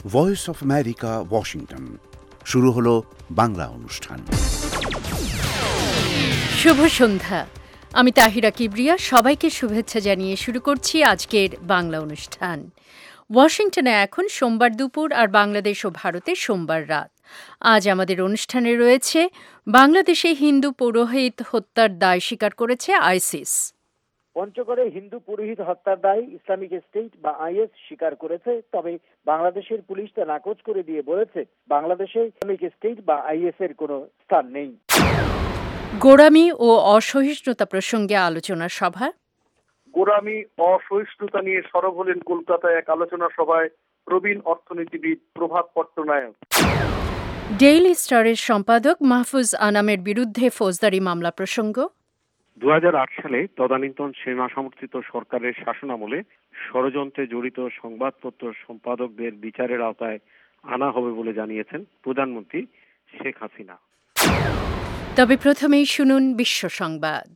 Voice of America, Washington. শুরু হলো বাংলা অনুষ্ঠান। শুভ সন্ধ্যা। আমি তাহিরা কিবরিয়া, সবাইকে শুভেচ্ছা জানিয়ে শুরু করছি আজকের বাংলা অনুষ্ঠান। ওয়াশিংটনে এখন সোমবার দুপুর আর বাংলাদেশ ও ভারতে সোমবার রাত। আজ আমাদের অনুষ্ঠানে রয়েছে বাংলাদেশে হিন্দু পুরোহিত হত্যার দায় স্বীকার করেছে আইসিস। পঞ্চগড়ে হিন্দু পুরোহিত হত্যার দায় ইসলামিক স্টেট বা আইএস স্বীকার করেছে, তবে বাংলাদেশের পুলিশ তা নাকচ করে দিয়ে বলেছে বাংলাদেশে ইসলামিক স্টেট বা আইএস এর কোনো স্থান নেই। গোঁড়ামি ও অসহিষ্ণুতা প্রসঙ্গে আলোচনা সভা। গোঁড়ামি অসহিষ্ণুতা নিয়ে সরব হলেন কলকাতায় এক আলোচনা সভায় প্রবীণ অর্থনীতিবিদ প্রভাত পট্টনায়ক। ডেইলি স্টারের সম্পাদক মাহফুজ আনামের বিরুদ্ধে ফৌজদারি মামলা প্রসঙ্গ। 2008 সালে তদানীন্তন সেনা সমর্থিত সরকারের শাসনামলে ষড়যন্ত্রে জড়িত সংবাদপত্র সম্পাদকদের বিচারের আওতায় আনা হবে বলে জানিয়েছেন প্রধানমন্ত্রী শেখ হাসিনা। তবে প্রথমেই শুনুন বিশ্ব সংবাদ।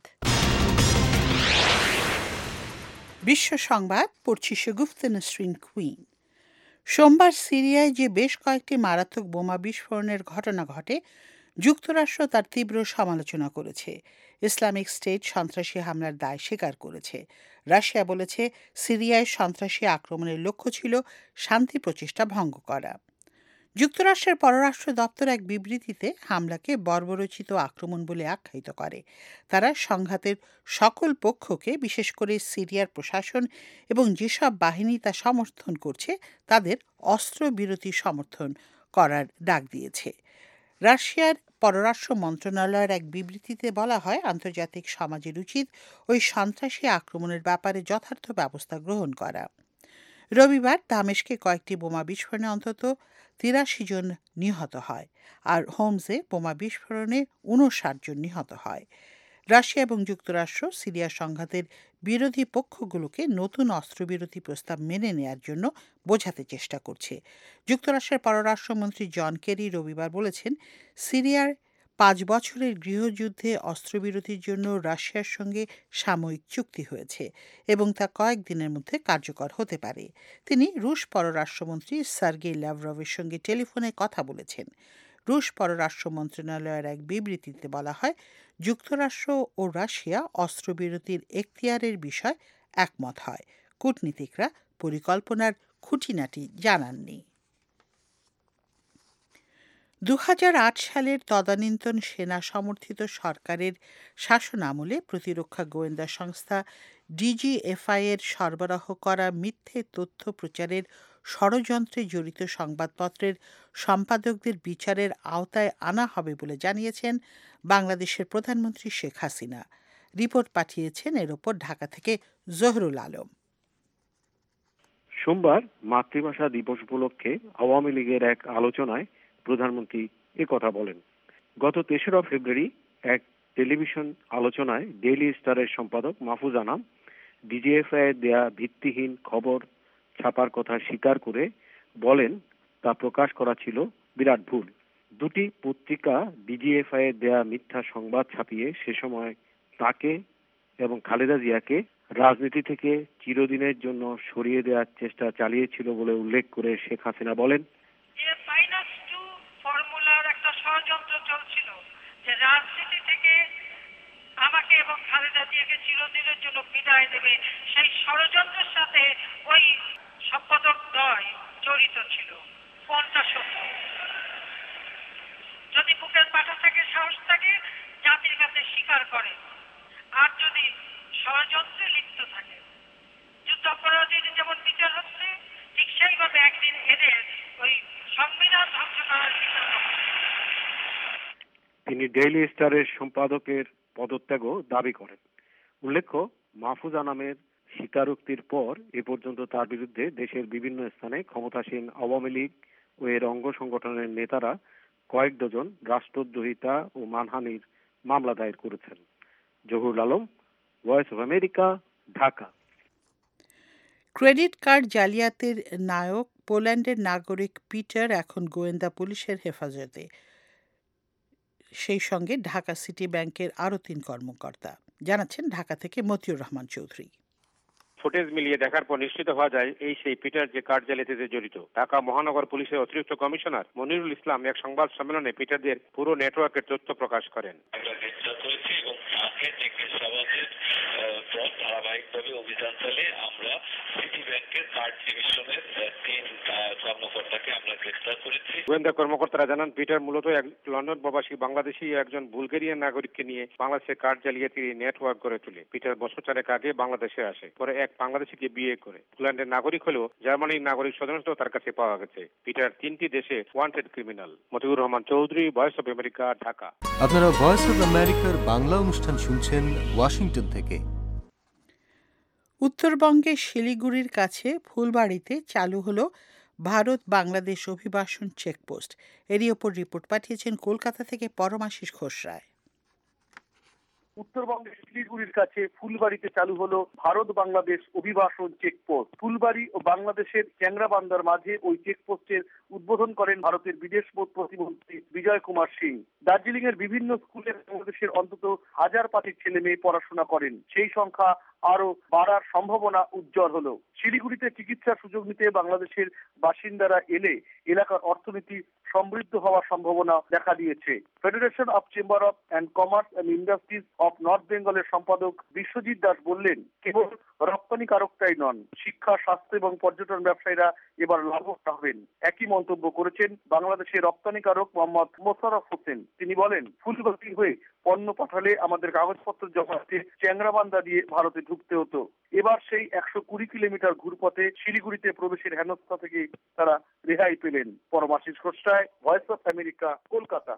বিশ্ব সংবাদ পড়ছি শগুফতা নসরিন কুইন। সোমবার সিরিয়ায় যে বেশ কয়েকটি মারাত্মক বোমা বিস্ফোরণের ঘটনা ঘটে, যুক্তরাষ্ট্র তার তীব্র সমালোচনা করেছে। ইসলামিক স্টেট সন্ত্রাসী হামলার দায় স্বীকার করেছে। রাশিয়া বলেছে সিরিয়ায় সন্ত্রাসী আক্রমণের লক্ষ্য ছিল শান্তি প্রচেষ্টা ভঙ্গ করা। যুক্তরাষ্ট্রের পররাষ্ট্র দপ্তর এক বিবৃতিতে হামলাকে বর্বরোচিত আক্রমণ বলে আখ্যায়িত করে। তারা সংঘাতের সকল পক্ষকে, বিশেষ করে সিরিয়ার প্রশাসন এবং যেসব বাহিনী তা সমর্থন করছে তাদের অস্ত্রবিরতি সমর্থন করার ডাক দিয়েছে। রাশিয়ার পররাষ্ট্র মন্ত্রণালয়ের এক বিবৃতিতে বলা হয়, আন্তর্জাতিক সমাজের উচিত ওই সন্ত্রাসী আক্রমণের ব্যাপারে যথার্থ ব্যবস্থা গ্রহণ করা। রবিবার দামেস্কে কয়েকটি বোমা বিস্ফোরণে অন্তত 83 জন নিহত হয়, আর হোমসে বোমা বিস্ফোরণে 59 জন নিহত হয়। রাশিয়া এবং যুক্তরাষ্ট্র সিরিয়া সংঘাতের বিরোধী পক্ষগুলোকে নতুন অস্ত্রবিরতি প্রস্তাব মেনে নেয়ার জন্য বোঝাতে চেষ্টা করছে। যুক্তরাষ্ট্রের পররাষ্ট্রমন্ত্রী জন কেরি রবিবার বলেছেন, সিরিয়ার 5 বছরের গৃহযুদ্ধে অস্ত্রবিরতির জন্য রাশিয়ার সঙ্গে সাময়িক চুক্তি হয়েছে এবং তা কয়েকদিনের মধ্যে কার্যকর হতে পারে। তিনি রুশ পররাষ্ট্রমন্ত্রী সার্গেই ল্যাভরভের সঙ্গে টেলিফোনে কথা বলেছেন। রুশ পররাষ্ট্র মন্ত্রণালয়ের এক বিবৃতিতে বলা হয়, যুক্তরাষ্ট্র ও রাশিয়া অস্ত্রবিরতির এখতিয়ারের বিষয় একমত হয়। কূটনীতিকরা পরিকল্পনার খুঁটিনাটি জানাননি। 2008 সালের তদানীন্তন সেনা সমর্থিত সরকারের শাসনামলে প্রতিরক্ষা গোয়েন্দা সংস্থা ডিজিএফআই এর সরবরাহ করা মিথ্যে তথ্য প্রচারের ষড়যন্ত্রে জড়িত সংবাদপত্রের সম্পাদকদের বিচারের আওতায় আনা হবে বলে জানিয়েছেন বাংলাদেশের প্রধানমন্ত্রী শেখ হাসিনা। রিপোর্ট পাঠিয়েছেন এর ওপর ঢাকা থেকে জহরুল আলম। সোমবার মাতৃভাষা দিবস উপলক্ষে আওয়ামী লীগের এক আলোচনায় প্রধানমন্ত্রী কথা বলেন। গত 3রা ফেব্রুয়ারি এক টেলিভিশন আলোচনায় ডেইলি স্টারের সম্পাদক মাহফুজ আনাম ডিজিএফআই এর দেয়া ভিত্তিহীন খবর ছাপার কথা স্বীকার করে বলেন, তা প্রকাশ করা ছিল বিরাট ভুল। দুটি পত্রিকা ডিজিএফআই এর দেয়া মিথ্যা সংবাদ ছাপিয়ে সে সময় তাকে এবং খালেদা জিয়াকে রাজনীতি থেকে চিরদিনের জন্য সরিয়ে দেওয়ার চেষ্টা চালিয়েছিল বলে উল্লেখ করে শেখ হাসিনা বলেন, ফর্মুলার একটা ষড়যন্ত্র চলছিল যে রাজনীতি থেকে আমাকে এবং খালেদা জিয়াকে চিরদিনের জন্য বিদায় দেবে। সেই ষড়যন্ত্রের সাথে ওই সম্পাদক দ্বয় জড়িত ছিল। কোনটা সত্য? যদি বুকের পাটা থেকে সাহস থাকে, জাতির কাছে স্বীকার করে। আর যদি ষড়যন্ত্রে লিপ্ত থাকে, যুদ্ধাপরাধীর যেমন বিচার হচ্ছে, ঠিক সেইভাবে একদিন এদের ওই সংবিধান ধ্বংস করার বিচার হবে। তিনি ডেইলি স্টারের সম্পাদকের পদত্যাগও দাবি করেন। উল্লেখ্য, মাহফুজ আনামের স্বীকারোক্তির পর এ পর্যন্ত তার বিরুদ্ধে দেশের বিভিন্ন স্থানে ক্ষমতাসীন আওয়ামী লীগ ও এর অঙ্গ সংগঠনের নেতারা কয়েক ডজন রাষ্ট্রদ্রোহিতা ও মানহানির মামলা দায়ের করেছেন। Jahurul Alam, Voice of America, Dhaka. Credit card জালিয়াতির নায়ক পোল্যান্ডের নাগরিক পিটার এখন গোয়েন্দা পুলিশের হেফাজতে। সেই সঙ্গে ঢাকা সিটি ব্যাংকের আরও 3 কর্মকর্তা। জানাচ্ছেন ঢাকা থেকে মতিউর রহমান চৌধুরী। ফুটেজ মিলিয়ে দেখার পর নিশ্চিত হওয়া যায় এই সেই পিটার যে কার্ড জালিয়াতিতে জড়িত। ঢাকা মহানগর পুলিশের অতিরিক্ত কমিশনার মনিরুল ইসলাম এক সংবাদ সম্মেলনে পিটারদের পুরো নেটওয়ার্কের তথ্য প্রকাশ করেন। ধারাবাহিকভাবে অভিযান চালিয়ে আমরা সিটি ব্যাংকের কার্ড ডিভিশনের 3 কর্মকর্তাকে আমরা গ্রেফতার করেছি। গোয়েন্দা কর্মকর্তারা জানান পিটার মূলত এক লন্ডন প্রবাসী বাংলাদেশি একজন বুলগেরিয়ান নাগরিককে নিয়ে বাংলাদেশের কার্ড জালিয়াতির নেটওয়ার্ক গড়ে তোলে। পিটার বছর 4 আগে বাংলাদেশে আসে, পরে এক বাংলাদেশিকে বিয়ে করে। ইংল্যান্ডের নাগরিক হলেও জার্মানির নাগরিক স্বজনত্ব তার কাছে পাওয়া গেছে। পিটার 3টি দেশে wanted criminal. Motiur Rahman Chowdhury, Voice of America, Dhaka. আপনারা ভয়েস অফ আমেরিকার বাংলা অনুষ্ঠান শুনছেন ওয়াশিংটন থেকে। উত্তরবঙ্গের শিলিগুড়ির কাছে ফুলবাড়িতে চালু হলো ভারত বাংলাদেশ অভিবাসন চেকপোস্ট। এরই ওপর রিপোর্ট পাঠিয়েছেন কলকাতা থেকে পরমাশিস ঘোষ রায়। উত্তরবঙ্গের শিলিগুড়ির কাছে ফুলবাড়িতে চালু হলো ভারত বাংলাদেশ অভিবাসন চেকপোস্ট। ফুলবাড়ি ও বাংলাদেশের চ্যাংরাবান্ধার মাঝে ওই চেকপোস্টের উদ্বোধন করেন ভারতের বিদেশ প্রতিমন্ত্রী বিজয় কুমার সিং। দার্জিলিং এর বিভিন্ন স্কুলে বাংলাদেশের অন্তত 1000 ছেলে মেয়ে পড়াশোনা করেন। সেই সংখ্যা আরো বাড়ার সম্ভাবনা উজ্জ্বল হলো। শিলিগুড়িতে চিকিৎসার সুযোগ নিতে বাংলাদেশের বাসিন্দারা এলে এলাকার অর্থনীতি সমৃদ্ধ হওয়ার সম্ভাবনা দেখা দিয়েছে। Federation of chamber of and commerce and industries of north বেঙ্গলের সম্পাদক বিশ্বজিৎ দাস বললেন, কেবল রপ্তানিকারকটাই নন, শিক্ষা, স্বাস্থ্য এবং পর্যটন ব্যবসায়ীরা এবার লাভবান হবেন। একই মন্তব্য করেছেন বাংলাদেশের রপ্তানিকারক মোহাম্মদ মোশাররফ হোসেন। তিনি বলেন, ফুলবাড়ি হয়ে পণ্য পাঠালে আমাদের কাগজপত্র জমা দিতে চ্যাংরাবান্ধা দিয়ে ভারতে ঢুকতে হতো। এবার সেই 120 কিলোমিটার ঘুরপথে শিলিগুড়িতে প্রবেশের হেনস্থা থেকে তারা রেহাই পেলেন। Paramashis Ghosh Roy, voice of America, Kolkata.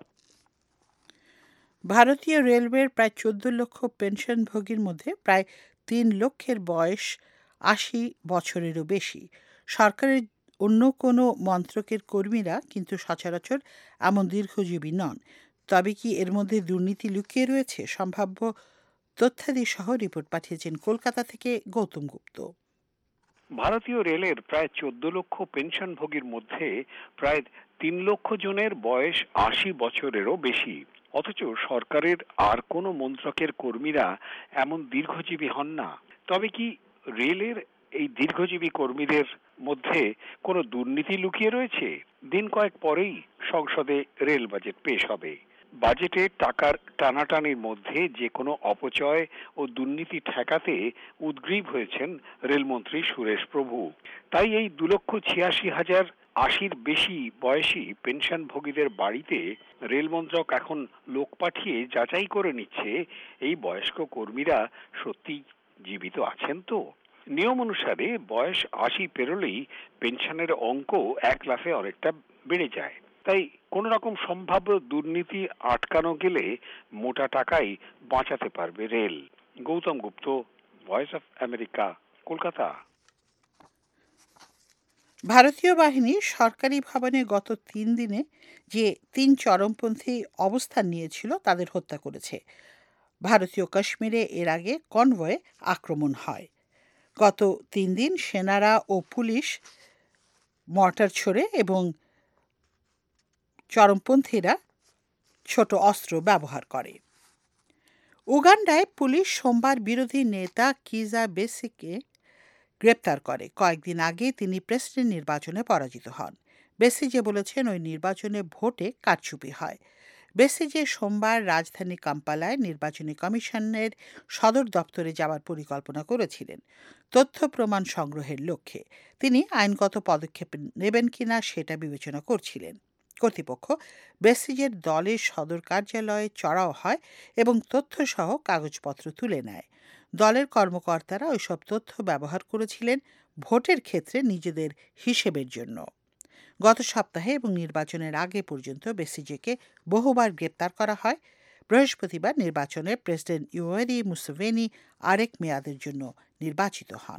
ভারতীয় রেলওয়ের প্রায় 14 লক্ষ পেনশনভোগীর মধ্যে প্রায় 3 লক্ষের বয়স 80 বছরেরও বেশি। সরকারের অন্য কোনো মন্ত্রকের কর্মীরা কিন্তু সচরাচর এমন দীর্ঘজীবী নন। তবে কি এর মধ্যে দুর্নীতি লুকিয়ে রয়েছে? সম্ভাব্য তথ্যাদি সহ রিপোর্ট পাঠিয়েছেন কলকাতা থেকে গৌতম গুপ্ত। ভারতীয় রেলের প্রায় 14 লক্ষ পেনশনভোগীর মধ্যে প্রায় 3 লক্ষ জনের বয়স 80 বছরেরও বেশি। অথচ সরকারের আর কোনো মন্ত্রকের কর্মীরা এমন দীর্ঘজীবী হন না। তবে কি রেলের এই দীর্ঘজীবী কর্মীদের মধ্যে কোনো দুর্নীতি লুকিয়ে রয়েছে? দিন কয়েক পরেই সংসদে রেল বাজেট পেশ হবে। বাজেটে টাকার টানাটানির মধ্যে যে কোনো অপচয় ও দুর্নীতি ঠেকাতে উদ্গ্রীব হয়েছেন রেলমন্ত্রী সুরেশ প্রভু। তাই এই 2,86,000 80-র বেশি বয়সী পেনশনভোগীদের বাড়িতে রেলমন্ত্রক এখন লোক পাঠিয়ে যাচাই করে নিচ্ছে এই বয়স্ক কর্মীরা সত্যি জীবিত আছেন তো। নিয়ম অনুসারে বয়স 80 পেরোলেই পেনশনের অঙ্ক 1 লাফে অনেকটা বেড়ে যায়। তাই কোন রকম সম্ভাব্য দুর্নীতি আটকানো গেলে মোটা টাকাই বাঁচাতে পারবে rail. Gautam Gupta, voice of America, Kolkata. ভারতীয় বাহিনী সরকারি ভবনে গত 3 দিনে যে 3 চরমপন্থী অবস্থান নিয়েছিল তাদের হত্যা করেছে। ভারতীয় কাশ্মীরে এর আগে কনভয়ে আক্রমণ হয়। গত 3 দিন সেনারা ও পুলিশ মর্টার ছোড়ে এবং চরমপন্থীরা ছোট অস্ত্র ব্যবহার করে। উগান্ডায় পুলিশ সোমবার বিরোধী নেতা কিজা বেসিকে গ্রেপ্তার করে। কয়েকদিন আগে তিনি প্রেসিডেন্ট নির্বাচনে পরাজিত হন। বেসিজে বলেছেন ওই নির্বাচনে ভোটে কারচুপি হয়। বেসিজে সোমবার রাজধানী কাম্পালায় নির্বাচনী কমিশনের সদর দপ্তরে যাওয়ার পরিকল্পনা করেছিলেন তথ্য প্রমাণ সংগ্রহের লক্ষ্যে। তিনি আইনগত পদক্ষেপ নেবেন কিনা সেটা বিবেচনা করছিলেন। কর্তৃপক্ষ বেসিজের দলের সদর কার্যালয়ে চড়াও হয় এবং তথ্যসহ কাগজপত্র তুলে নেয়। দলের কর্মকর্তারা ওইসব তথ্য ব্যবহার করেছিলেন ভোটের ক্ষেত্রে নিজেদের হিসেবের জন্য। গত সপ্তাহে এবং নির্বাচনের আগে পর্যন্ত বেসিজেকে বহুবার গ্রেপ্তার করা হয়। বৃহস্পতিবার নির্বাচনে প্রেসিডেন্ট ইউয়েরি মুসেভেনি আরেক মেয়াদের জন্য নির্বাচিত হন।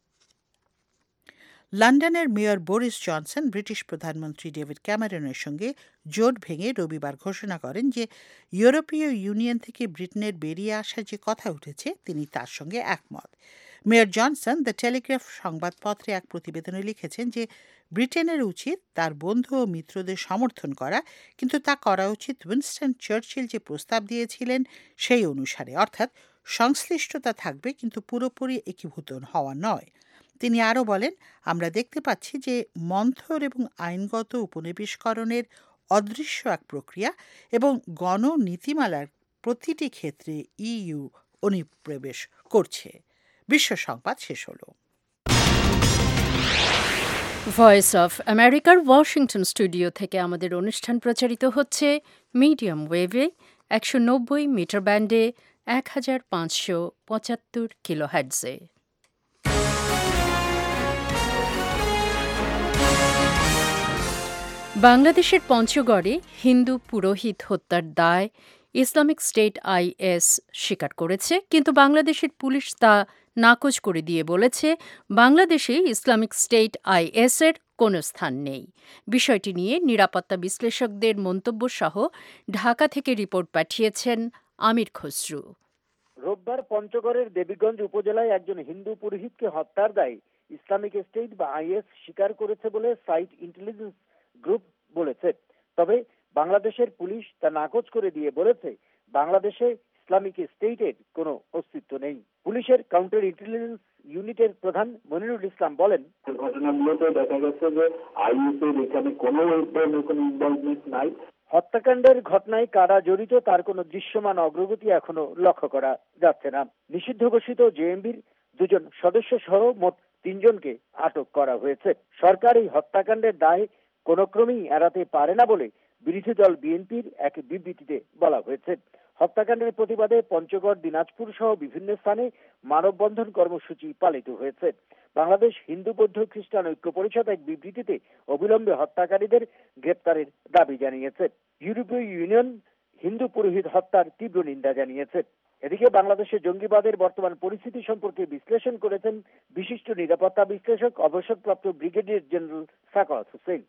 লন্ডনের মেয়র বরিস জনসন ব্রিটিশ প্রধানমন্ত্রী ডেভিড ক্যামেরনের সঙ্গে জোট ভেঙে রবিবার ঘোষণা করেন যে ইউরোপীয় ইউনিয়ন থেকে ব্রিটেনের বেরিয়ে আসার যে কথা উঠেছে তিনি তার সঙ্গে একমত। মেয়র জনসন দ্য টেলিগ্রাফ সংবাদপত্রে এক প্রতিবেদনে লিখেছেন যে ব্রিটেনের উচিত তার বন্ধু ও মিত্রদের সমর্থন করা, কিন্তু তা করা উচিত উইনস্টন চার্চিল যে প্রস্তাব দিয়েছিলেন সেই অনুসারে, অর্থাৎ সংশ্লিষ্টতা থাকবে, কিন্তু পুরোপুরি একীভূত হওয়া নয়। তিনি আরও বলেন, আমরা দেখতে পাচ্ছি যে মন্থর এবং আইনগত উপনিবেশকরণের অদৃশ্য এক প্রক্রিয়া এবং গণনীতিমালার প্রতিটি ক্ষেত্রে ইইউ অনুপ্রবেশ করছে। বিশ্ব সংবাদ শেষ হলো। ভয়েস অফ আমেরিকার ওয়াশিংটন স্টুডিও থেকে আমাদের অনুষ্ঠান প্রচারিত হচ্ছে মিডিয়াম ওয়েভে 190 মিটার ব্যান্ডে 1575 কিলোহার্টজে। বাংলাদেশের পঞ্চগড়ে হিন্দু পুরোহিত হত্যার দায় ইসলামিক স্টেট আইএস স্বীকার করেছে, কিন্তু বাংলাদেশের পুলিশ তা নাকচ করে দিয়ে বলেছে বাংলাদেশে ইসলামিক স্টেট আইএসের কোনো স্থান নেই। বিষয়টি নিয়ে নিরাপত্তা বিশ্লেষকদের মন্তব্য সহ ঢাকা থেকে রিপোর্ট পাঠিয়েছেন আমির খসরু। রোববার পঞ্চগড়ের দেবীগঞ্জ উপজেলায় একজন হিন্দু পুরোহিতকে হত্যার দায় ইসলামিক স্টেট বা আইএস স্বীকার করেছে বলে সাইট ইন্টেলিজেন্স গ্রুপ বলেছে। তবে বাংলাদেশের পুলিশ তা নাকচ করে দিয়ে বলেছে বাংলাদেশে ইসলামিক স্টেটের কোনো অস্তিত্ব নেই। পুলিশের কাউন্টার ইন্টেলিজেন্স ইউনিটের প্রধান মনিরুল ইসলাম বলেন, ঘটনাগুলোতে দেখা গেছে যে আইএসের এখানে কোনো ইনভলভমেন্ট নাই। হত্যাকাণ্ডের ঘটনায় কারা জড়িত তার কোনো দৃশ্যমান অগ্রগতি এখনো লক্ষ্য করা যাচ্ছে না। নিষিদ্ধ ঘোষিত জেএমবির 2 জন সদস্য সহ মোট 3 জনকে আটক করা হয়েছে। সরকার এই হত্যাকাণ্ডের দায় কোনো ক্রমেই এড়াতে পারে না বলে বিরোধী দল বিএনপির এক বিবৃতিতে বলা হয়েছে। হত্যাকাণ্ডের প্রতিবাদে পঞ্চগড়, দিনাজপুর সহ বিভিন্ন স্থানে মানববন্ধন কর্মসূচি পালিত হয়েছে। বাংলাদেশ হিন্দু বৌদ্ধ খ্রিস্টান ঐক্য পরিষদ এক বিবৃতিতে অবিলম্বে হত্যাকারীদের গ্রেপ্তারের দাবি জানিয়েছে। ইউরোপীয় ইউনিয়ন হিন্দু পুরোহিত হত্যার তীব্র নিন্দা জানিয়েছে। এদিকে বাংলাদেশের জঙ্গিবাদের বর্তমান পরিস্থিতি সম্পর্কে বিশ্লেষণ করেছেন বিশিষ্ট নিরাপত্তা বিশ্লেষক অবসরপ্রাপ্ত ব্রিগেডিয়ার জেনারেল সাখাওয়াত হোসেন।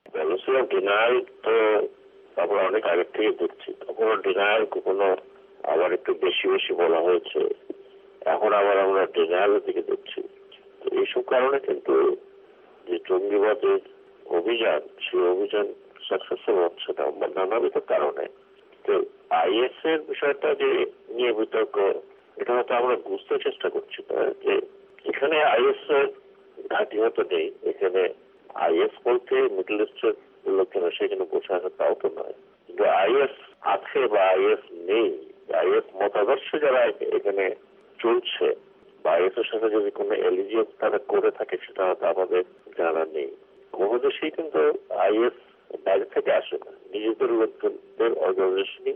আমরা অনেক আগে থেকে দেখছি, কখনো ডিনায়াল, কখনো আবার একটু বেশি বেশি বলা হয়েছে, এখন আবার আমরা ডিনায়ালের দিকে দেখছি। তো এইসব কারণে কিন্তু যে জঙ্গিবাদের অভিযান, সেই অভিযান সাকসেসফুল হচ্ছে না নানাবিধ কারণে। তো আইএস এর বিষয়টা যে নিয়ে বিতর্ক, এটা হয়তো আমরা বুঝতে চেষ্টা করছি না যে এখানে আইএস এর ঘাঁটি হয়তো নেই। এখানে আইএস বলতে মিডল ইস্টের লোকজন সেখানে বসে আছে তাও তো নয়, কিন্তু আইএস আছে বা আইএস নেই, আইএস মতাদর্শ যারা এখানে চলছে বা আইএস এর সাথে যদি কোনো এলিজিয়েন্স তারা করে থাকে সেটা হয়তো আমাদের জানা নেই। কোনো দেশেই কিন্তু আইএস বাইরে থেকে আসে না, নিজেদের লোকজনদের অর্গানাইজেশনই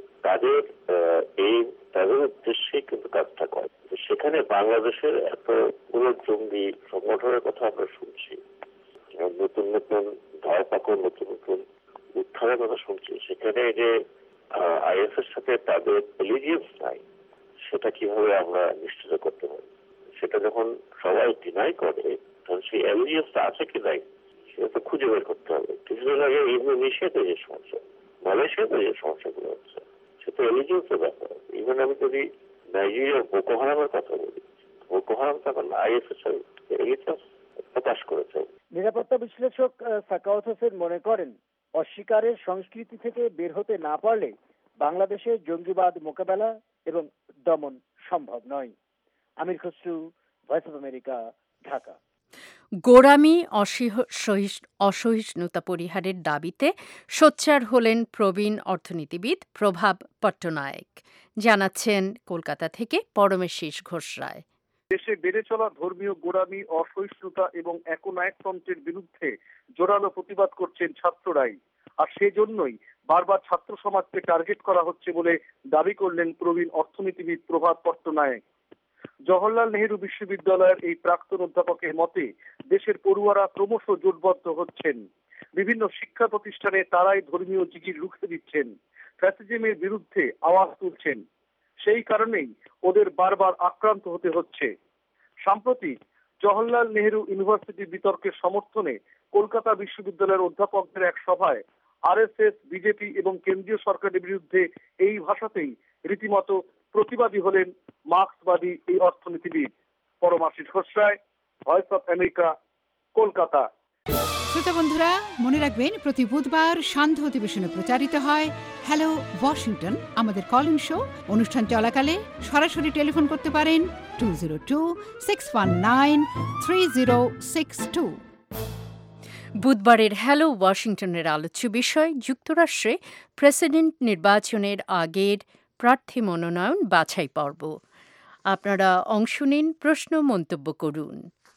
তাদের উদ্দেশ্যেই কিন্তু কাজটা করে। সেখানে বাংলাদেশের এতগুলো জঙ্গি সংগঠনের কথা আমরা শুনছি, নতুন নতুন ধরপাকড়, নতুন নতুন উত্থানের কথা শুনছি। সেখানে যে আইএস এর সাথে তাদের এলিজিয়েন্স নাই, সেটা কিভাবে আমরা নিশ্চিত করতে পারি? সেটা যখন সবাই ডিনাই করে, তখন সেই এলিজিয়েন্সটা আছে কি নাই সেটা তো খুঁজে বের করতে হবে। কিছুদিন আগে ইন্দোনেশিয়াতে যে সমস্যা, মালয়েশিয়াতে যে সমস্যাগুলো হচ্ছে, সেটা এলিজিয়েন্সের ব্যাপার। ইভেন আমি যদি নাইজেরিয়ার বোকো হারামের কথা বলি, বোকো হারাম তখন আইএস এর সাথে এলিজিয়েন্স প্রকাশ করেছে। নিরাপত্তা বিশ্লেষক সাখাওয়াত হোসেন মনে করেন, অস্বীকারের সংস্কৃতি থেকে বের হতে না পারলে বাংলাদেশে জঙ্গিবাদ মোকাবেলা এবং দমন সম্ভব নয়। Amir Khasru, voice of America, Dhaka. গোঁড়ামি, অসহিষ্ণুতা পরিহারের দাবিতে সোচ্চার হলেন প্রবীণ অর্থনীতিবিদ প্রভাব পট্টনায়ক, জানাচ্ছেন কলকাতা থেকে পরমেশীষ ঘোষ রায়। দেশে বেড়ে চলা ধর্মীয় গোঁড়ামি, অসহিষ্ণুতা এবং একনায়কতন্ত্রের বিরুদ্ধে জোরালো প্রতিবাদ করছেন ছাত্ররাই। আর সেজন্যই বারবার ছাত্র সমাজকে টার্গেট করা হচ্ছে বলে দাবি করলেন প্রবীণ অর্থনীতিবিদ প্রভাব পট্টনায়ক। জওহরলাল নেহেরু বিশ্ববিদ্যালয়ের এই প্রাক্তন অধ্যাপকের মতে দেশের পড়ুয়ারা ক্রমশ জোটবদ্ধ হচ্ছেন। বিভিন্ন শিক্ষা প্রতিষ্ঠানে তারাই ধর্মীয় জিগির রুখে দিচ্ছেন, ফ্যাসিজমের বিরুদ্ধে আওয়াজ তুলছেন। সেই কারণেই ওদের বারবার আক্রান্ত হতে হচ্ছে। সাম্প্রতিক জওহরলাল নেহেরু ইউনিভার্সিটি বিতর্কের সমর্থনে কলকাতা বিশ্ববিদ্যালয়ের অধ্যাপকদের এক সভায় আরএসএস, বিজেপি এবং কেন্দ্রীয় সরকারের বিরুদ্ধে এই ভাষাতেই রীতিমতো প্রতিবাদী হলেন মার্ক্সবাদী এই অর্থনীতিবিদ। Paramashis Ghosh Roy, voice of America, Kolkata. শ্রোতা বন্ধুরা, মনে রাখবেন প্রতি বুধবার সান্ধ্য অধিবেশনে প্রচারিত হয় হ্যালো ওয়াশিংটন, আমাদের কলিং শো। অনুষ্ঠান চলাকালে সরাসরি টেলিফোন করতে পারেন 202-619-3062। বুধবারের হ্যালো ওয়াশিংটনের আলোচ্য বিষয় যুক্তরাষ্ট্রে প্রেসিডেন্ট নির্বাচনের আগের প্রার্থী মনোনয়ন বাছাই পর্ব। আপনারা অংশ নিন, প্রশ্ন মন্তব্য করুন।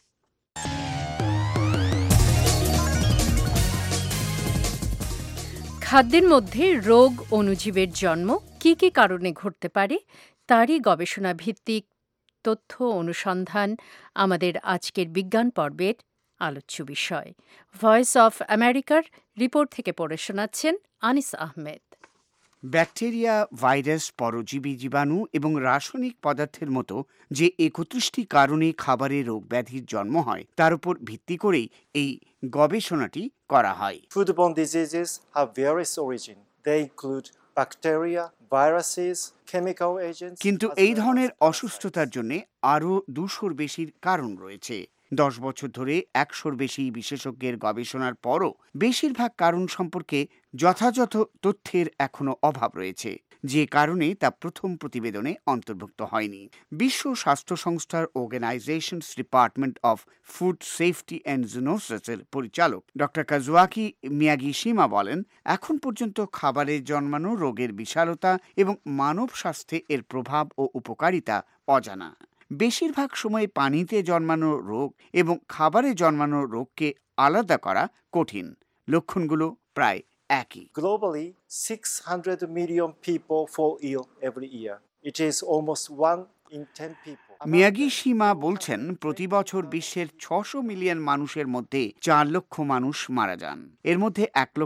খাদ্যের মধ্যে রোগ অণুজীবের জন্ম কী কী কারণে ঘটতে পারে তারই গবেষণা ভিত্তিক তথ্য অনুসন্ধান আমাদের আজকের বিজ্ঞান পর্বের আলোচ্য বিষয়। ভয়েস অফ আমেরিকার রিপোর্ট থেকে পড়ে শোনাচ্ছেন আনিস আহমেদ। ব্যাকটেরিয়া, ভাইরাস, পরজীবী, জীবাণু এবং রাসায়নিক পদার্থের মতো যে 31টি কারণে খাবারে রোগ ব্যাধির জন্ম হয় তার উপর ভিত্তি করেই এই গবেষণাটি করা হয়। Foodborne diseases have various origin. They include bacteria, viruses, chemical agents. কিন্তু এই ধরনের অসুস্থতার জন্য আরও 200-র বেশির কারণ রয়েছে। 10 বছর ধরে 100-র বেশি বিশেষজ্ঞের গবেষণার পরও বেশিরভাগ কারণ সম্পর্কে যথাযথ তথ্যের এখনো অভাব রয়েছে, যে কারণে তা প্রথম প্রতিবেদনে অন্তর্ভুক্ত হয়নি। বিশ্ব স্বাস্থ্য সংস্থার organisations department of food safety and জুনোসিসের পরিচালক ডক্টর কাজুয়াকি মিয়াগিশিমা বলেন, এখন পর্যন্ত খাবারে জন্মানো রোগের বিশালতা এবং মানব স্বাস্থ্যে এর প্রভাব ও উপকারিতা অজানা। বেশিরভাগ সময় পানিতে জন্মানো রোগ এবং খাবারে জন্মানো রোগকে আলাদা করা কঠিন। লক্ষণগুলো প্রায় একই। Globally, 600 million people fall ill every year. It is almost 1 in 10 people. মিয়াগিশিমা বলছেন, প্রতি বছর বিশ্বের 600 মিলিয়ন মানুষের মধ্যে 4 লক্ষ মানুষ মারা যান। এর মধ্যে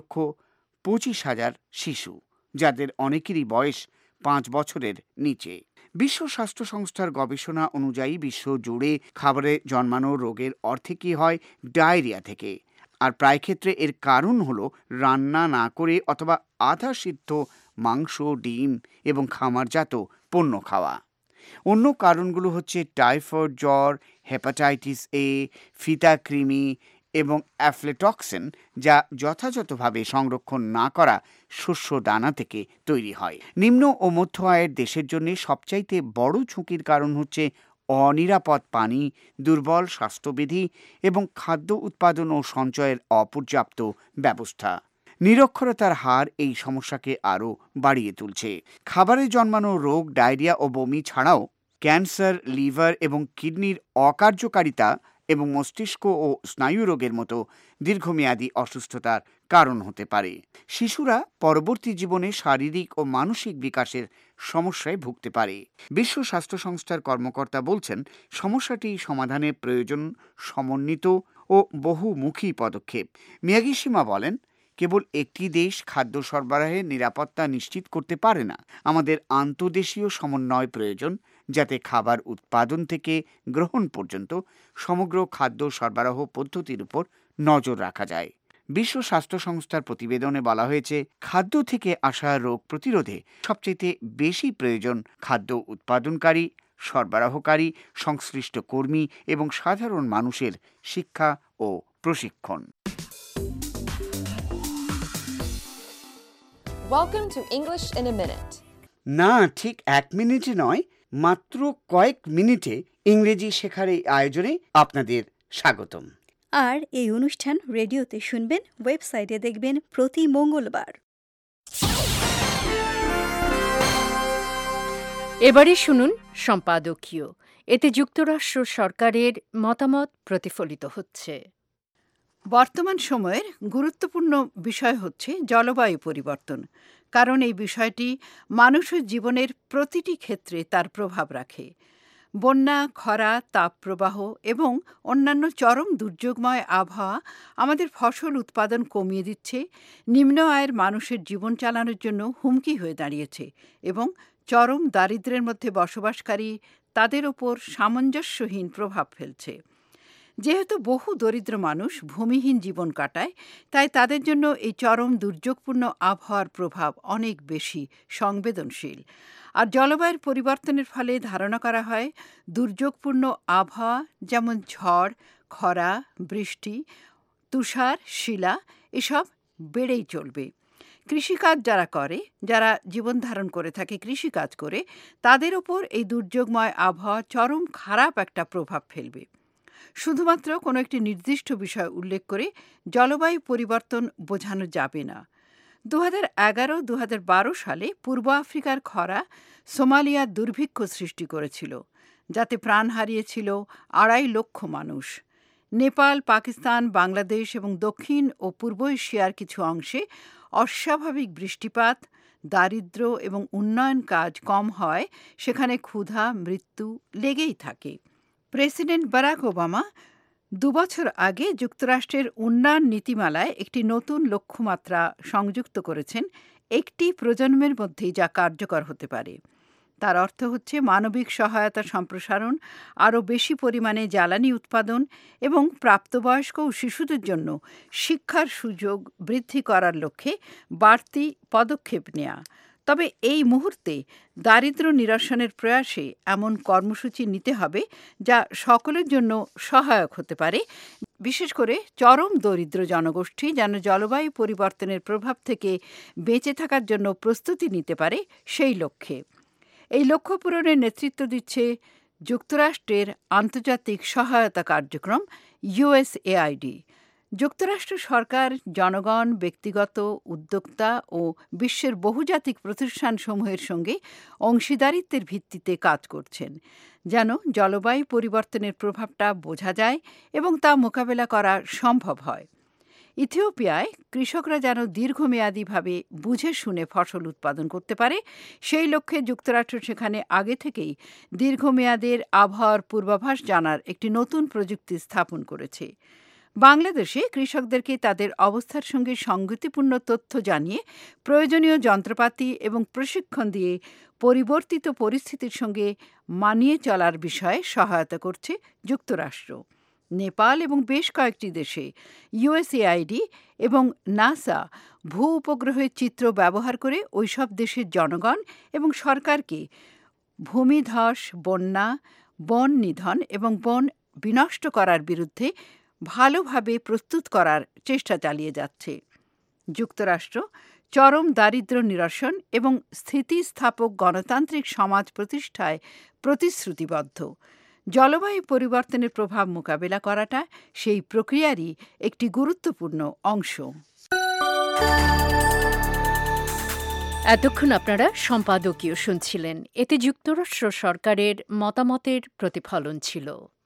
1,25,000 শিশু, যাদের অনেকেরই বয়স 5 বছরের নিচে। বিশ্ব স্বাস্থ্য সংস্থার গবেষণা অনুযায়ী বিশ্ব জুড়ে খাবারে জন্মানো রোগের অর্ধেকই হয় ডায়রিয়া থেকে, আর প্রায় ক্ষেত্রে এর কারণ হলো রান্না না করে অথবা আধা সিদ্ধ মাংস, ডিম এবং খামারজাত পণ্য খাওয়া। অন্য কারণগুলো হচ্ছে টাইফয়েড জ্বর, হেপাটাইটিস এ, ফিতাকৃমি এবং অ্যাফ্লেটক্সিন, যা যথাযথভাবে সংরক্ষণ না করা শস্য দানা থেকে তৈরি হয়। নিম্ন ও মধ্য আয়ের দেশের জন্য সবচাইতে বড় ঝুঁকির কারণ হচ্ছে অনিরাপদ পানি, দুর্বল স্বাস্থ্যবিধি এবং খাদ্য উৎপাদন ও সঞ্চয়ের অপর্যাপ্ত ব্যবস্থা। নিরক্ষরতার হার এই সমস্যাকে আরও বাড়িয়ে তুলছে। খাবারে জন্মানো রোগ, ডায়রিয়া ও বমি ছাড়াও ক্যান্সার, লিভার এবং কিডনির অকার্যকারিতা এবং মস্তিষ্ক ও স্নায়ু রোগের মতো দীর্ঘমেয়াদী অসুস্থতার কারণ হতে পারে। শিশুরা পরবর্তী জীবনে শারীরিক ও মানসিক বিকাশের সমস্যায় ভুগতে পারে। বিশ্ব স্বাস্থ্য সংস্থার কর্মকর্তা বলছেন, সমস্যাটি সমাধানে প্রয়োজন সমন্বিত ও বহুমুখী পদক্ষেপ। মিয়াগিশিমা বলেন, কেবল একটি দেশ খাদ্য সরবরাহের নিরাপত্তা নিশ্চিত করতে পারে না। আমাদের আন্তর্দেশীয় সমন্বয় প্রয়োজন, যাতে খাবার উৎপাদন থেকে গ্রহণ পর্যন্ত সমগ্র খাদ্য সরবরাহ পদ্ধতির উপর নজর রাখা যায়। বিশ্ব স্বাস্থ্য সংস্থার প্রতিবেদনে বলা হয়েছে, খাদ্য থেকে আসা রোগ প্রতিরোধে সবচেয়ে বেশি প্রয়োজন খাদ্য উৎপাদনকারী, সরবরাহকারী, সংশ্লিষ্ট কর্মী এবং সাধারণ মানুষের শিক্ষা ও প্রশিক্ষণ। Welcome to English in a Minute. না, ঠিক 1 মিনিটে নয়, মাত্র কয়েক মিনিটে ইংরেজি শেখার এই আয়োজনে আপনাদের স্বাগতম। আর এই অনুষ্ঠান রেডিওতে শুনবেন, ওয়েবসাইটে দেখবেন প্রতি মঙ্গলবার। এবারে শুনুন সম্পাদকীয়। এতে যুক্তরাষ্ট্র সরকারের মতামত প্রতিফলিত হচ্ছে। বর্তমান সময়ের গুরুত্বপূর্ণ বিষয় হচ্ছে জলবায়ু পরিবর্তন, কারণ এই বিষয়টি মানুষের জীবনের প্রতিটি ক্ষেত্রে তার প্রভাব রাখে। বন্যা, খরা, তাপপ্রবাহ এবং অন্যান্য চরম দুর্যোগময় আবহাওয়া আমাদের ফসল উৎপাদন কমিয়ে দিচ্ছে, নিম্ন আয়ের মানুষের জীবন চালানোর জন্য হুমকি হয়ে দাঁড়িয়েছে এবং চরম দারিদ্র্যের মধ্যে বসবাসকারী তাদের ওপর সামঞ্জস্যহীন প্রভাব ফেলছে। যেহেতু বহু দরিদ্র মানুষ ভূমিহীন জীবন কাটায়, তাই তাদের জন্য এই চরম দুর্যোগপূর্ণ আবহাওয়ার প্রভাব অনেক বেশি সংবেদনশীল। আর জলবায়ুর পরিবর্তনের ফলে ধারণা করা হয় দুর্যোগপূর্ণ আবহাওয়া যেমন ঝড়, খরা, বৃষ্টি, তুষার, শিলা এসব বেড়েই চলবে। কৃষিকাজ যারা করে, যারা জীবন ধারণ করে থাকে কৃষিকাজ করে, তাদের ওপর এই দুর্যোগময় আবহাওয়া চরম খারাপ একটা প্রভাব ফেলবে। শুধুমাত্র কোনো একটি নির্দিষ্ট বিষয় উল্লেখ করে জলবায়ু পরিবর্তন বোঝানো যাবে না। 2011-2012 সালে পূর্ব আফ্রিকার খরা সোমালিয়া দুর্ভিক্ষ সৃষ্টি করেছিল, যাতে প্রাণ হারিয়েছিল 2.5 লক্ষ মানুষ। নেপাল, পাকিস্তান, বাংলাদেশ এবং দক্ষিণ ও পূর্ব এশিয়ার কিছু অংশে অস্বাভাবিক বৃষ্টিপাত, দারিদ্র্য এবং উন্নয়ন কাজ কম হয়, সেখানে ক্ষুধা, মৃত্যু লেগেই থাকে। প্রেসিডেন্ট বারাক ওবামা 2 বছর আগে যুক্তরাষ্ট্রের উন্নয়ন নীতিমালায় একটি নতুন লক্ষ্যমাত্রা সংযুক্ত করেছেন, একটি প্রজন্মের মধ্যেই যা কার্যকর হতে পারে। তার অর্থ হচ্ছে মানবিক সহায়তা সম্প্রসারণ, আরও বেশি পরিমাণে জ্বালানি উৎপাদন এবং প্রাপ্তবয়স্ক ও শিশুদের জন্য শিক্ষার সুযোগ বৃদ্ধি করার লক্ষ্যে বাড়তি পদক্ষেপ নেওয়া। তবে এই মুহূর্তে দারিদ্র্য নিরসনের প্রয়াসে এমন কর্মসূচি নিতে হবে যা সকলের জন্য সহায়ক হতে পারে, বিশেষ করে চরম দরিদ্র জনগোষ্ঠী যেন জলবায়ু পরিবর্তনের প্রভাব থেকে বেঁচে থাকার জন্য প্রস্তুতি নিতে পারে সেই লক্ষ্যে। এই লক্ষ্য পূরণের নেতৃত্ব দিচ্ছে যুক্তরাষ্ট্রের আন্তর্জাতিক সহায়তা কার্যক্রম USAID। যুক্তরাষ্ট্র সরকার জনগণ, ব্যক্তিগত উদ্যোক্তা ও বিশ্বের বহুজাতিক প্রতিষ্ঠানসমূহের সঙ্গে অংশীদারিত্বের ভিত্তিতে কাজ করছেন, যেন জলবায়ু পরিবর্তনের প্রভাবটা বোঝা যায় এবং তা মোকাবেলা করা সম্ভব হয়। ইথিওপিয়ায় কৃষকরা যেন দীর্ঘমেয়াদীভাবে বুঝে শুনে ফসল উৎপাদন করতে পারে, সেই লক্ষ্যে যুক্তরাষ্ট্র সেখানে আগে থেকেই দীর্ঘমেয়াদের আবহাওয়ার পূর্বাভাস জানার একটি নতুন প্রযুক্তি স্থাপন করেছে। বাংলাদেশে কৃষকদেরকে তাদের অবস্থার সঙ্গে সঙ্গতিপূর্ণ তথ্য জানিয়ে প্রয়োজনীয় যন্ত্রপাতি এবং প্রশিক্ষণ দিয়ে পরিবর্তিত পরিস্থিতির সঙ্গে মানিয়ে চলার বিষয়ে সহায়তা করছে যুক্তরাষ্ট্র। নেপাল এবং বেশ কয়েকটি দেশে USAID এবং নাসা ভূ উপগ্রহের চিত্র ব্যবহার করে ওইসব দেশের জনগণ এবং সরকারকে ভূমিধস, বন্যা, বন নিধন এবং বন বিনষ্ট করার বিরুদ্ধে ভালোভাবে প্রস্তুত করার চেষ্টা চালিয়ে যাচ্ছে। যুক্তরাষ্ট্র চরম দারিদ্র্য নিরসন এবং স্থিতিস্থাপক গণতান্ত্রিক সমাজ প্রতিষ্ঠায় প্রতিশ্রুতিবদ্ধ। জলবায়ু পরিবর্তনের প্রভাব মোকাবেলা করাটা সেই প্রক্রিয়ারই একটি গুরুত্বপূর্ণ অংশ। এতক্ষণ আপনারা সম্পাদকীয় শুনছিলেন। এতে যুক্তরাষ্ট্র সরকারের মতামতের প্রতিফলন ছিল।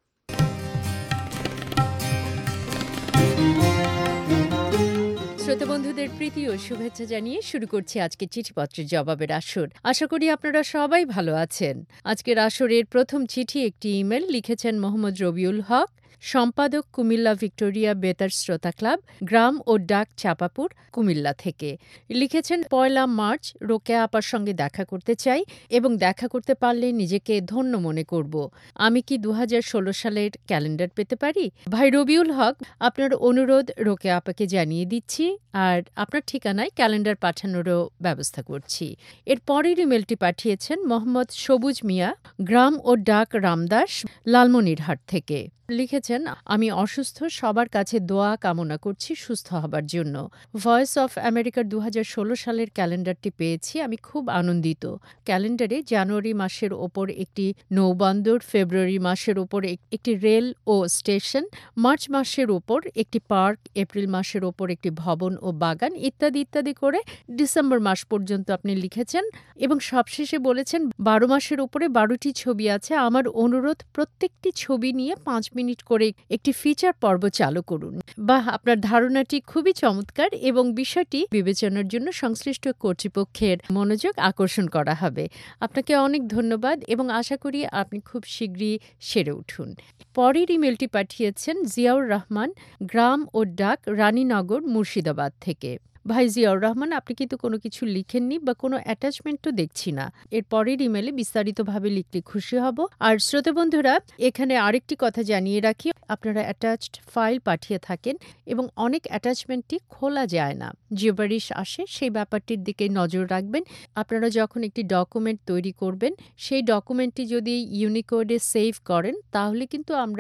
শ্রোতা বন্ধুদের প্রীতি ও শুভেচ্ছা জানিয়ে শুরু করছি আজকে চিঠিপত্রের জবাবের আসর। আশা করি আপনারা সবাই ভালো আছেন। আজকের আসরের প্রথম চিঠি একটি ইমেল লিখেছেন মোহাম্মদ রবিউল হক, সম্পাদক কুমিল্লা ভিক্টোরিয়া বেতার শ্রোতা ক্লাব, গ্রাম ও ডাক চাপাপুর, কুমিল্লা থেকে। লিখেছেন, 1 মার্চ রোকেয়া আপার সঙ্গে দেখা করতে চাই এবং দেখা করতে পারলে নিজেকে ধন্য মনে করব। আমি কি 2016 সালের ক্যালেন্ডার পেতে পারি? ভাই রবিউল হক, আপনার অনুরোধ রোকেয়া আপাকে জানিয়ে দিচ্ছি আর আপনার ঠিকানায় ক্যালেন্ডার পাঠানোরও ব্যবস্থা করছি। এর পরের ইমেলটি পাঠিয়েছেন মোহাম্মদ সবুজ মিয়া, গ্রাম ও ডাক রামদাস, লালমনিরহাট থেকে। লিখেছেন, আমি অসুস্থ, সবার কাছে দোয়া কামনা করছি সুস্থ হবার জন্য। ভয়েস অফ আমেরিকার 2016 সালের ক্যালেন্ডারটি পেয়েছি, আমি খুব আনন্দিত। ক্যালেন্ডারে জানুয়ারি মাসের ওপর একটি নৌবন্দর, ফেব্রুয়ারি মাসের ওপর একটি রেল ও স্টেশন, মার্চ মাসের ওপর একটি পার্ক, এপ্রিল মাসের ওপর একটি ভবন ও বাগান ইত্যাদি ইত্যাদি করে ডিসেম্বর মাস পর্যন্ত আপনি লিখেছেন এবং সবশেষে বলেছেন 12 মাসের ওপরে 12টি ছবি আছে। আমার অনুরোধ, প্রত্যেকটি ছবি নিয়ে 5 মিনিট করে একটি ফিচার পর্ব চালু করুন। বাহ, আপনার ধারণাটি খুবই চমৎকার এবং বিষয়টি বিবেচনার জন্য সংশ্লিষ্ট কর্তৃপক্ষের মনোযোগ আকর্ষণ করা হবে। আপনাকে অনেক ধন্যবাদ এবং আশা করি আপনি খুব শীঘ্রই সেরে উঠুন। পরের ইমেলটি পাঠিয়েছেন জিয়াউর রহমান, গ্রাম ও ডাক রানীনগর, মুর্শিদাবাদ থেকে। ভাই জিয়াউর রহমান, আপনি কিন্তু কোনো কিছু লিখেননি বা কোনো অ্যাটাচমেন্টও দেখছি না। এর পরের ইমেলে বিস্তারিতভাবে লিখলে খুশি হব। আর শ্রোতা বন্ধুরা, এখানে আরেকটি কথা জানিয়ে রাখি, আপনারা অ্যাটাচড ফাইল পাঠিয়ে থাকেন এবং অনেক অ্যাটাচমেন্টটি খোলা যায় না, জিওবারিশ আসে, সেই ব্যাপারটির দিকে নজর রাখবেন। আপনারা যখন একটি ডকুমেন্ট তৈরি করবেন, সেই ডকুমেন্টটি যদি ইউনিকোডে সেভ করেন তাহলে কিন্তু আমরা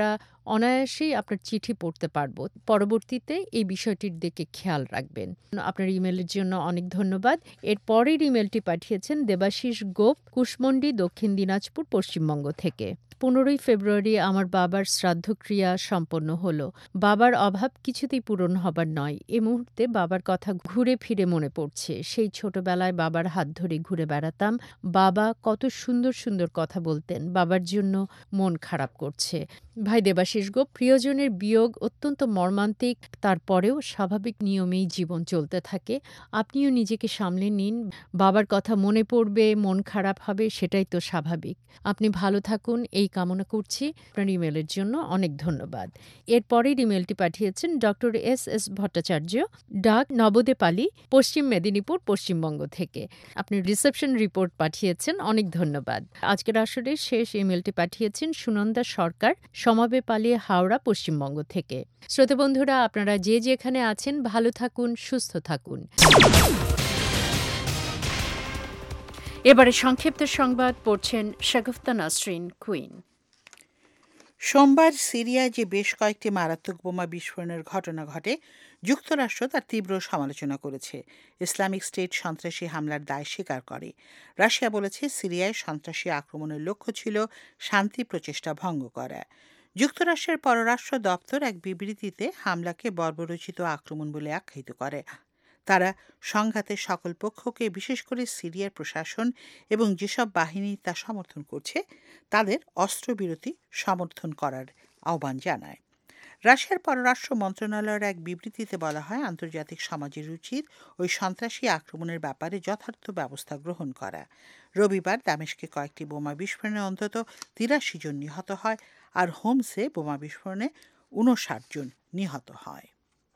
অনায়াসেই আপনার চিঠি পড়তে পারবো। পরবর্তীতে এই বিষয়টির দিকে খেয়াল রাখবেন। আপনার ইমেলের জন্য অনেক ধন্যবাদ। এর পরের ইমেলটি পাঠিয়েছেন দেবাশিস গোপ, কুশমন্ডি, দক্ষিণ দিনাজপুর, পশ্চিমবঙ্গ থেকে। 15 ফেব্রুয়ারি আমার বাবার শ্রাদ্ধক্রিয়া সম্পন্ন হলো। বাবার অভাব কিছুতেই পূরণ হবার নয়। এ মুহূর্তে বাবার কথা ঘুরে ফিরে মনে পড়ছে। সেই ছোটবেলায় বাবার হাত ধরে ঘুরে বেড়াতাম। বাবা কত সুন্দর সুন্দর কথা বলতেন। বাবার জন্য মন খারাপ করছে। ভাই দেবাশিস গোপ, প্রিয়জনের বিয়োগ অত্যন্ত মর্মান্তিক, তারপরেও স্বাভাবিক নিয়মেই জীবন চলতে থাকে। আপনিও নিজেকে সামলে নিন। বাবার কথা মনে পড়বে, মন খারাপ হবে, সেটাই তো স্বাভাবিক। আপনি ভালো থাকুন এই কামনা করছি। আপনার ইমেলের জন্য অনেক ধন্যবাদ। এর পরের ইমেলটি পাঠিয়েছেন ডক্টর এস ভট্টাচার্য, ডাক নবদেপালি, পশ্চিম মেদিনীপুর, পশ্চিমবঙ্গ থেকে। আপনি রিসেপশন রিপোর্ট পাঠিয়েছেন, অনেক ধন্যবাদ। আজকের আসরের শেষ ইমেলটি পাঠিয়েছেন সুনন্দা সরকার, সমাবেপালি, হাওড়া, পশ্চিমবঙ্গ থেকে। শ্রোতা বন্ধুরা, আপনারা যে যেখানে আছেন ভালো থাকুন, সুস্থ থাকুন। এবারে সংক্ষিপ্ত সংবাদ পড়ছেন শাগুফতা নাসরিন কুইন। সোমবার সিরিয়ায় যে বেশ কয়েকটি মারাত্মক বোমা বিস্ফোরণের ঘটনা ঘটে, যুক্তরাষ্ট্র তার তীব্র সমালোচনা করেছে। ইসলামিক স্টেট সন্ত্রাসী হামলার দায় স্বীকার করে। রাশিয়া বলেছে সিরিয়ায় সন্ত্রাসী আক্রমণের লক্ষ্য ছিল শান্তি প্রচেষ্টা ভঙ্গ করা। যুক্তরাষ্ট্রের পররাষ্ট্র দপ্তর এক বিবৃতিতে হামলাকে বর্বরোচিত আক্রমণ বলে আখ্যায়িত করে। তারা সংঘাতের সকল পক্ষকে, বিশেষ করে সিরিয়ার প্রশাসন এবং যেসব বাহিনী তা সমর্থন করছে, তাদের অস্ত্রবিরতি সমর্থন করার আহ্বান জানায়। রাশিয়ার পররাষ্ট্র মন্ত্রণালয়ের এক বিবৃতিতে বলা হয়, আন্তর্জাতিক সমাজের উচিত ওই সন্ত্রাসী আক্রমণের ব্যাপারে যথার্থ ব্যবস্থা গ্রহণ করা। রবিবার দামেস্কে কয়েকটি বোমা বিস্ফোরণে অন্তত 83 জন নিহত হয়, আর হোমসে বোমা বিস্ফোরণে 59 জন নিহত হয়।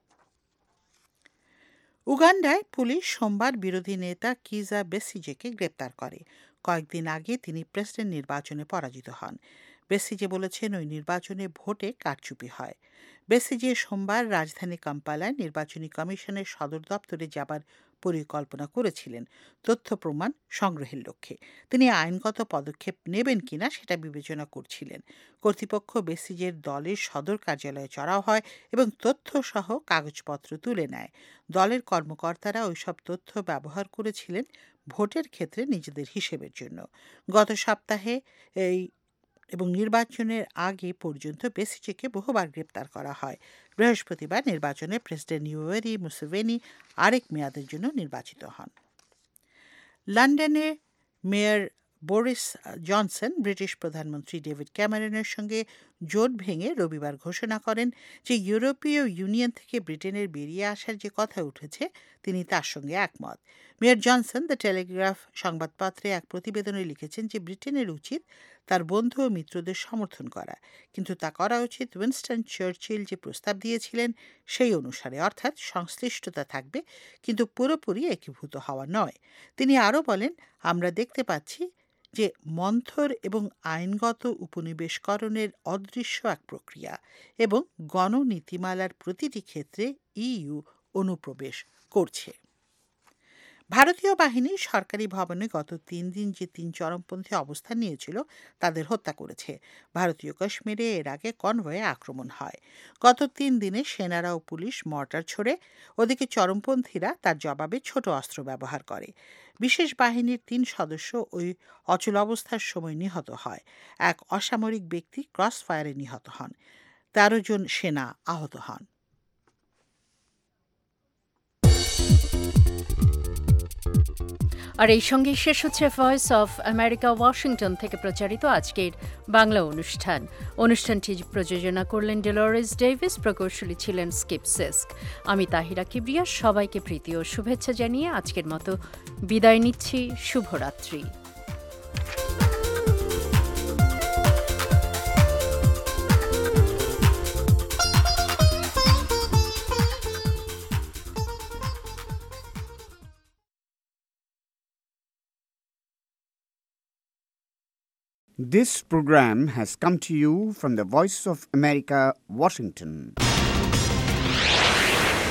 উগান্ডায় পুলিশ সোমবার বিরোধী নেতা কিজা বেসিজেকে গ্রেপ্তার করে। কয়েকদিন আগে তিনি প্রেসিডেন্ট নির্বাচনে পরাজিত হন। বেসিজে বলেছেন ওই নির্বাচনে ভোটে কারচুপি হয়। বেসিজে সোমবার রাজধানী কাম্পালায় নির্বাচনী কমিশনের সদর দপ্তরে যাবার পরিকল্পনা করেছিলেন তথ্য প্রমাণ সংগ্রহের লক্ষ্যে। তিনি আইনগত পদক্ষেপ নেবেন কিনা সেটা বিবেচনা করছিলেন। কর্তৃপক্ষ বেসিজের দলের সদর কার্যালয়ে চড়াও হয় এবং তথ্যসহ কাগজপত্র তুলে নেয়। দলের কর্মকর্তারা ওইসব তথ্য ব্যবহার করেছিলেন ভোটের ক্ষেত্রে নিজেদের হিসেবের জন্য। গত সপ্তাহে এবং নির্বাচনের আগে পর্যন্ত বেসিজেকে বহুবার গ্রেপ্তার করা হয়। বৃহস্পতিবার নির্বাচনে প্রেসিডেন্ট ইউয়েরি মুসেভেনি আরেক মেয়াদের জন্য নির্বাচিত হন। লন্ডনে মেয়র বরিস জনসন ব্রিটিশ প্রধানমন্ত্রী ডেভিড ক্যামেরনের সঙ্গে জোট ভেঙে রবিবার ঘোষণা করেন যে ইউরোপীয় ইউনিয়ন থেকে ব্রিটেনের বেরিয়ে আসার যে কথা উঠেছে তিনি তার সঙ্গে একমত। মেয়র জনসন দ্য টেলিগ্রাফ সংবাদপত্রে এক প্রতিবেদনে লিখেছেন যে ব্রিটেনের উচিত তার বন্ধু ও মিত্রদের সমর্থন করা, কিন্তু তা করা উচিত উইনস্টন চার্চিল যে প্রস্তাব দিয়েছিলেন সেই অনুসারে, অর্থাৎ সংশ্লিষ্টতা থাকবে কিন্তু পুরোপুরি একীভূত হওয়া নয়। তিনি আরও বলেন, আমরা দেখতে পাচ্ছি যে মন্থর এবং আইনগত উপনিবেশকরণের অদৃশ্য এক প্রক্রিয়া এবং গণনীতিমালার প্রতিটি ক্ষেত্রে ইইউ অনুপ্রবেশ করছে। ভারতীয় বাহিনী সরকারি ভবনে গত 3 দিন যে 3 চরমপন্থী অবস্থান নিয়েছিল তাদের হত্যা করেছে। ভারতীয় কাশ্মীরে এর আগে কনভয়ে আক্রমণ হয়। গত 3 দিনে সেনারা ও পুলিশ মর্টার ছোড়ে, ওদিকে চরমপন্থীরা তার জবাবে ছোট অস্ত্র ব্যবহার করে। বিশেষ বাহিনীর 3 সদস্য ওই অচল অবস্থার সময় নিহত হয়। এক অসামরিক ব্যক্তি ক্রস ফায়ারে নিহত হন। 13 জন সেনা আহত হন। আর এই সঙ্গে শেষ হচ্ছে ভয়েস অফ আমেরিকা ওয়াশিংটন থেকে প্রচারিত আজকের বাংলা অনুষ্ঠান। অনুষ্ঠানটি প্রযোজনা করলেন ডেলোরেস ডেভিস, প্রকৌশলী ছিলেন স্কিপ সেস্ক। আমি তাহিরা কিবরিয়া সবাইকে প্রীতি ও শুভেচ্ছা জানিয়ে আজকের মতো বিদায় নিচ্ছি। শুভরাত্রি। This program has come to you from the Voice of America, Washington.